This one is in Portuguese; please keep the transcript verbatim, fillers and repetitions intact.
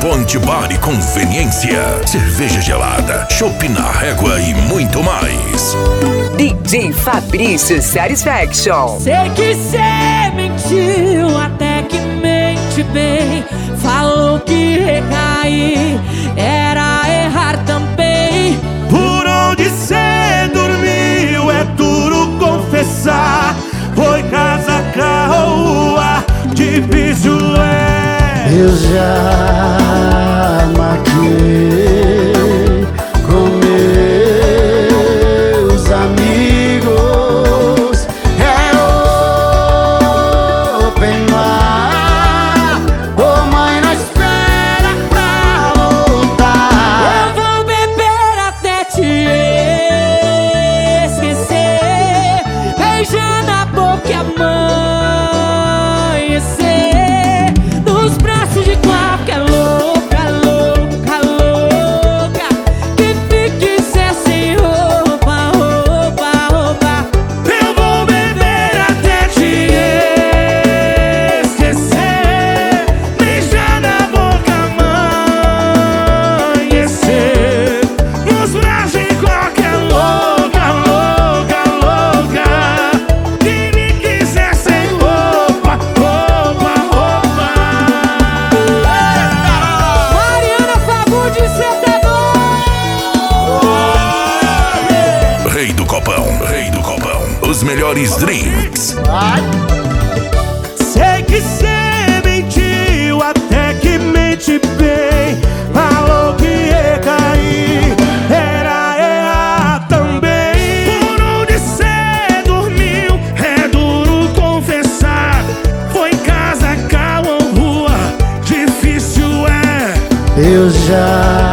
Point Bar e Conveniência. Cerveja gelada, chopp na régua e muito mais. D J Fabrício Satisfaction. Sei que cê mentiu, até que mente bem. Falou que recair era errar também. Por onde cê dormiu é duro confessar. Foi casa, carro, rua, difícil é. Eu já maquiei com meus amigos. É open bar, ô mãe, não espera pra voltar. Eu vou beber até te esquecer, beijando a boca e amanhecer nos braços de qualquer louca, louca, louca que fique sem roupa, roupa, roupa. Eu vou beber até te esquecer, beijar na boca, amanhecer nos braços de qualquer louca, louca, louca que me quiser sem roupa, roupa, roupa. Mariana Fagundes, cê tá doido? Rei do Copão, Rei do Copão. Os melhores drinks. Sei que cê mentiu, até que mente bem. Falou que ia cair, era errar também. Por onde cê dormiu, é duro confessar. Foi em casa, carro ou rua, difícil é. Eu já